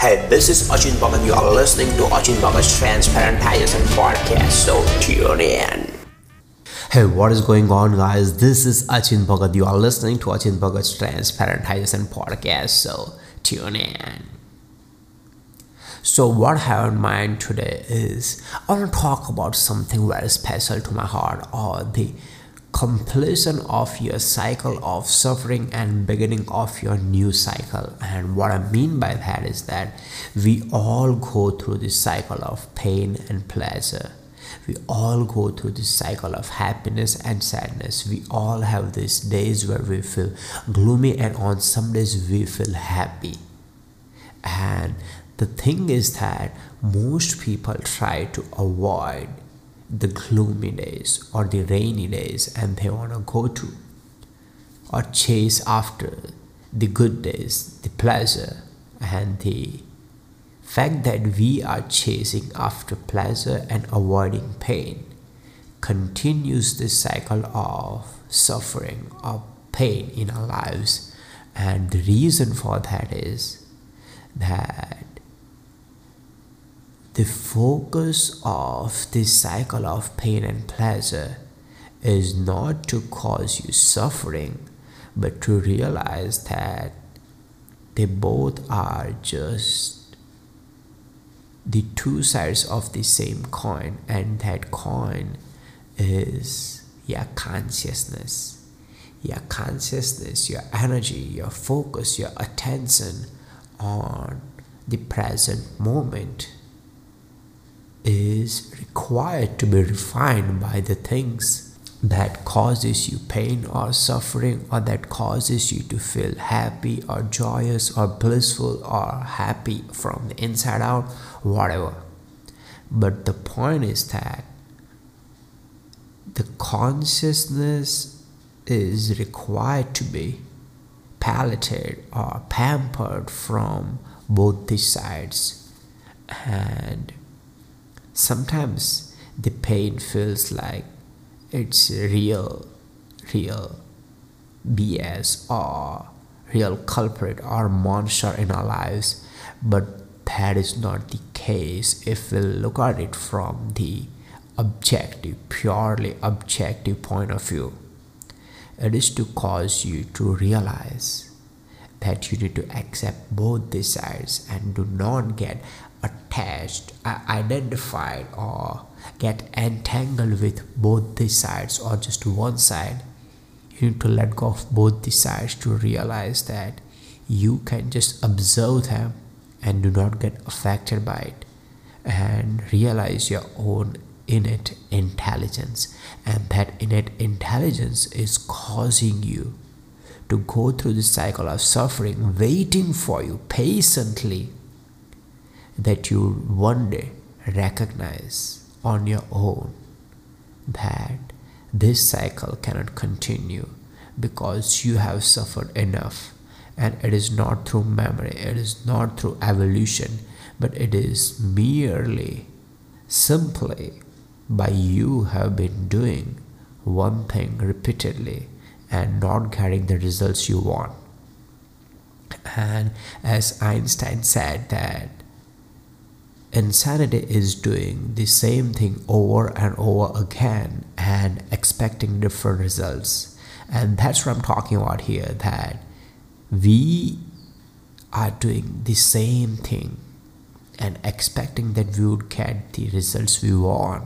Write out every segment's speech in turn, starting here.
Hey, this is Achin Bhagat. You are listening to Achin Bhagat's Transparent Ideas and Podcast, so tune in. Hey, what is going on, guys? This is Achin Bhagat. You are listening to Achin Bhagat's Transparent Ideas and Podcast, so tune in. So what I have in mind today is I want to talk about something very special to my heart, or the completion of your cycle of suffering and beginning of your new cycle. And what I mean by that is that we all go through this cycle of pain and pleasure. We all go through this cycle of happiness and sadness. We all have these days where we feel gloomy, and on some days we feel happy. And the thing is that most people try to avoid the gloomy days or the rainy days, and they want to go to or chase after the good days, the pleasure. And the fact that we are chasing after pleasure and avoiding pain continues this cycle of suffering or pain in our lives. And the reason for that is that the focus of this cycle of pain and pleasure is not to cause you suffering, but to realize that they both are just the two sides of the same coin, and that coin is your consciousness. Your consciousness, your energy, your focus, your attention on the present moment is required to be refined by the things that causes you pain or suffering, or that causes you to feel happy or joyous or blissful or happy from the inside out, whatever. But the point is that the consciousness is required to be paleted or pampered from both the sides. And sometimes the pain feels like it's real BS or real culprit or monster in our lives, but that is not the case if we look at it from the purely objective point of view. It is to cause you to realize that you need to accept both the sides and do not get attached, identified, or get entangled with both the sides or just one side. You need to let go of both the sides to realize that you can just observe them and do not get affected by it, and realize your own innate intelligence. And that innate intelligence is causing you to go through the cycle of suffering, waiting for you patiently, that you one day recognize on your own that this cycle cannot continue because you have suffered enough. And it is not through memory, it is not through evolution, but it is merely simply by you have been doing one thing repeatedly and not getting the results you want. And as Einstein said, that insanity is doing the same thing over and over again and expecting different results. And that's what I'm talking about here, that we are doing the same thing and expecting that we would get the results we want.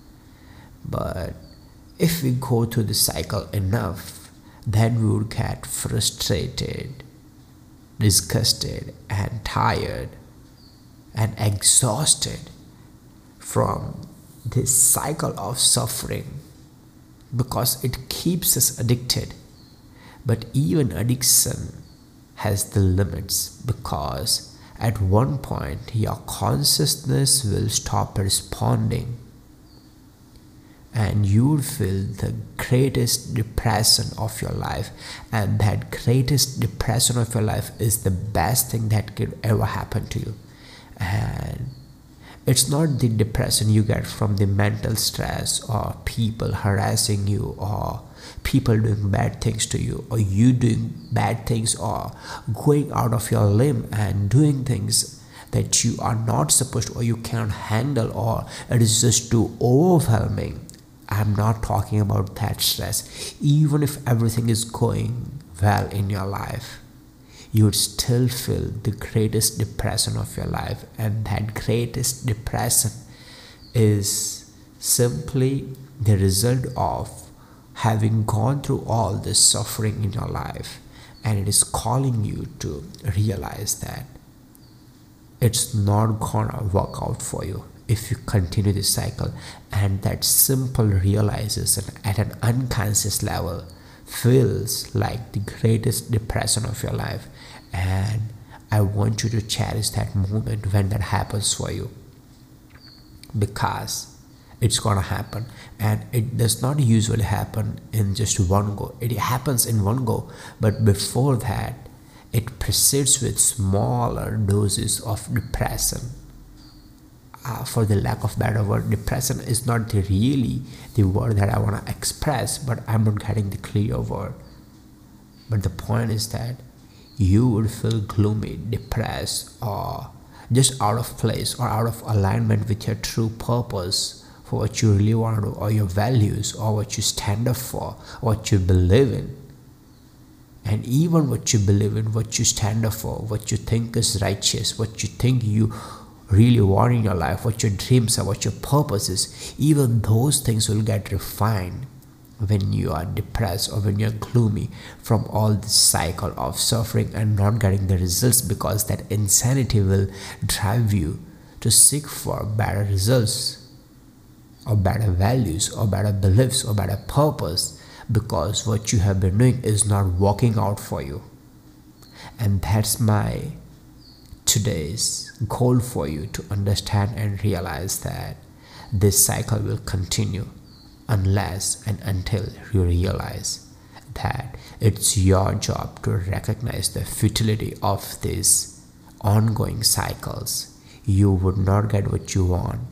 But if we go through the cycle enough, then we would get frustrated, disgusted, and tired and exhausted from this cycle of suffering, because it keeps us addicted. But even addiction has the limits, because at one point your consciousness will stop responding and you will feel the greatest depression of your life. And that greatest depression of your life is the best thing that could ever happen to you. And it's not the depression you get from the mental stress or people harassing you or people doing bad things to you, or you doing bad things or going out of your limb and doing things that you are not supposed to, or you cannot handle, or it is just too overwhelming. I'm not talking about that stress. Even if everything is going well in your life, you would still feel the greatest depression of your life, and that greatest depression is simply the result of having gone through all this suffering in your life, and it is calling you to realize that it's not gonna work out for you if you continue this cycle. And that simple realization at an unconscious level feels like the greatest depression of your life. And I want you to cherish that moment when that happens for you, because it's gonna happen, and it does not usually happen in just one go. It happens in one go, but before that it precedes with smaller doses of depression. For the lack of better word, depression is not really the word that I want to express, but I'm not getting the clear word. But the point is that you would feel gloomy, depressed, or just out of place or out of alignment with your true purpose, for what you really want to do, or your values, or what you stand up for, what you believe in. And even what you believe in, what you stand up for, what you think is righteous, what you think you really want in your life, what your dreams are, what your purpose is, even those things will get refined when you are depressed or when you're gloomy from all this cycle of suffering and not getting the results, because that insanity will drive you to seek for better results, or better values, or better beliefs, or better purpose, because what you have been doing is not working out for you. And that's my today's goal for you, to understand and realize that this cycle will continue unless and until you realize that it's your job to recognize the futility of these ongoing cycles. You would not get what you want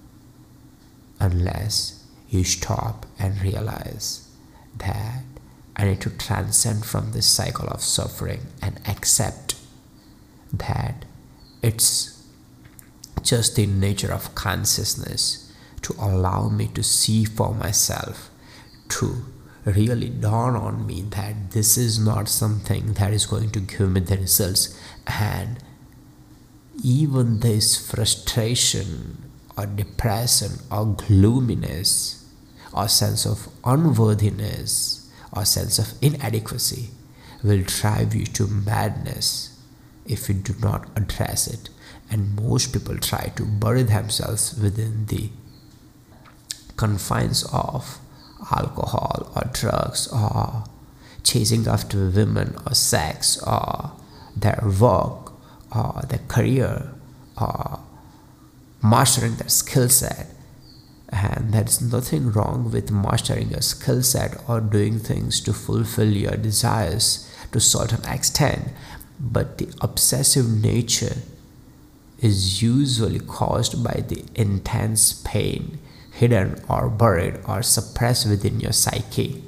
unless you stop and realize that I need to transcend from this cycle of suffering and accept that it's just the nature of consciousness to allow me to see for myself, to really dawn on me that this is not something that is going to give me the results. And even this frustration or depression or gloominess or sense of unworthiness or sense of inadequacy will drive you to madness if you do not address it. And most people try to bury themselves within the confines of alcohol or drugs or chasing after women or sex or their work or their career or mastering their skill set. And there's nothing wrong with mastering a skill set or doing things to fulfill your desires to a certain extent, but the obsessive nature is usually caused by the intense pain hidden or buried or suppressed within your psyche.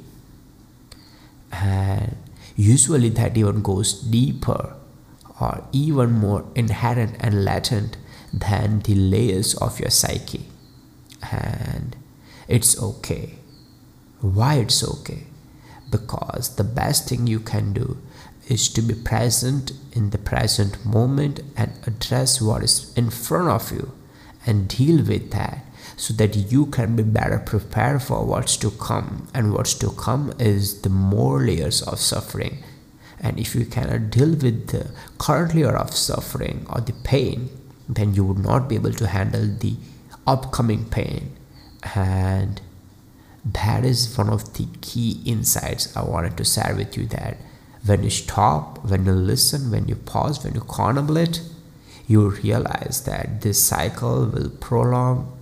And usually that even goes deeper or even more inherent and latent than the layers of your psyche. And it's okay. Why it's okay? Because the best thing you can do is to be present in the present moment and address what is in front of you and deal with that, so that you can be better prepared for what's to come. And what's to come is the more layers of suffering. And if you cannot deal with the current layer of suffering or the pain, then you would not be able to handle the upcoming pain. And that is one of the key insights I wanted to share with you, that when you stop, when you listen, when you pause, when you contemplate, you realize that this cycle will prolong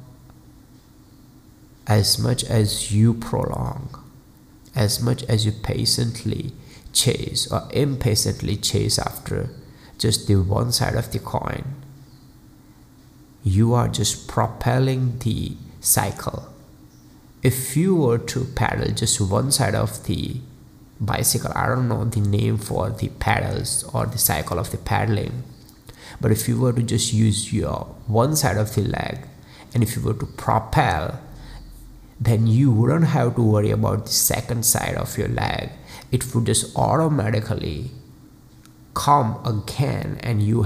as much as you prolong, as much as you patiently chase or impatiently chase after just the one side of the coin. You are just propelling the cycle. If you were to paddle just one side of the bicycle, I don't know the name for the pedals or the cycle of the paddling, But if you were to just use your one side of the leg, and if you were to propel, then you wouldn't have to worry about the second side of your leg. It would just automatically come again, and you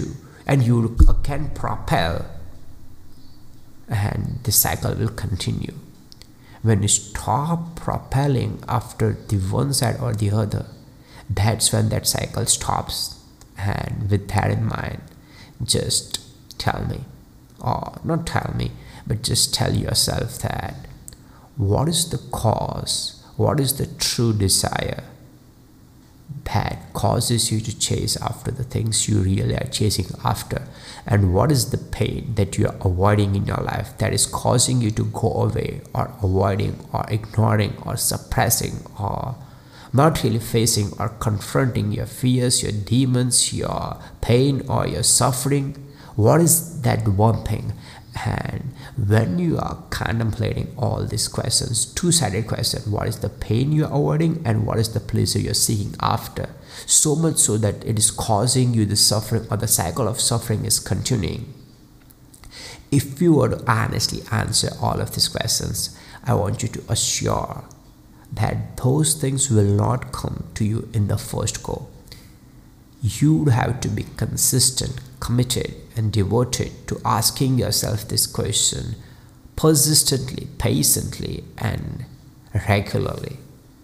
can propel, and the cycle will continue. When you stop propelling after the one side or the other, that's when that cycle stops. And with that in mind, just tell me, or not tell me, but just tell yourself that what is the cause, what is the true desire that causes you to chase after the things you really are chasing after, and what is the pain that you are avoiding in your life that is causing you to go away, or avoiding, or ignoring, or suppressing, or not really facing or confronting your fears, your demons, your pain, or your suffering. What is that one thing? And when you are contemplating all these questions, two-sided question, what is the pain you are avoiding, and what is the pleasure you're seeking after, so much so that it is causing you the suffering, or the cycle of suffering is continuing. If you were to honestly answer all of these questions, I want you to assure that those things will not come to you in the first go. You have to be consistent, committed, and devoted to asking yourself this question persistently, patiently, and regularly,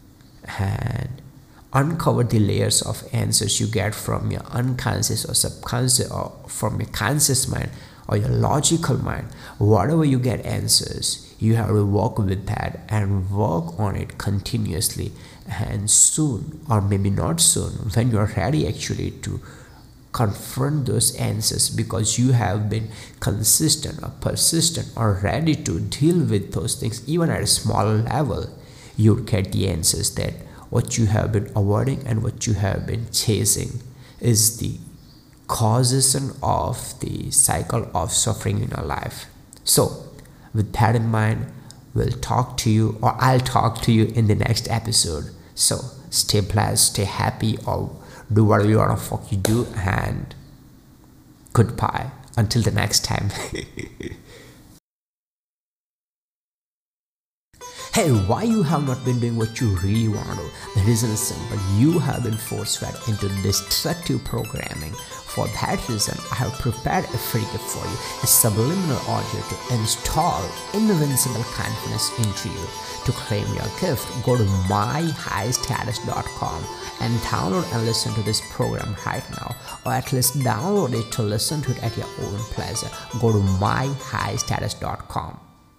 and uncover the layers of answers you get from your unconscious or subconscious, or from your conscious mind or your logical mind. Whatever you get answers, you have to work with that and work on it continuously. And soon, or maybe not soon, when you're ready actually to confront those answers, because you have been consistent or persistent or ready to deal with those things even at a smaller level, you'll get the answers that what you have been avoiding and what you have been chasing is the causation of the cycle of suffering in your life. So with that in mind, we'll talk to you, or I'll talk to you in the next episode. So stay blessed, stay happy, or do whatever you want to fuck you do, and goodbye until the next time. Hey, why you have not been doing what you really want to do? The reason is simple. You have been force-fed into destructive programming. For that reason, I have prepared a free gift for you, a subliminal audio to install invincible confidence into you. To claim your gift, go to myhighstatus.com and download and listen to this program right now, or at least download it to listen to it at your own pleasure. Go to myhighstatus.com.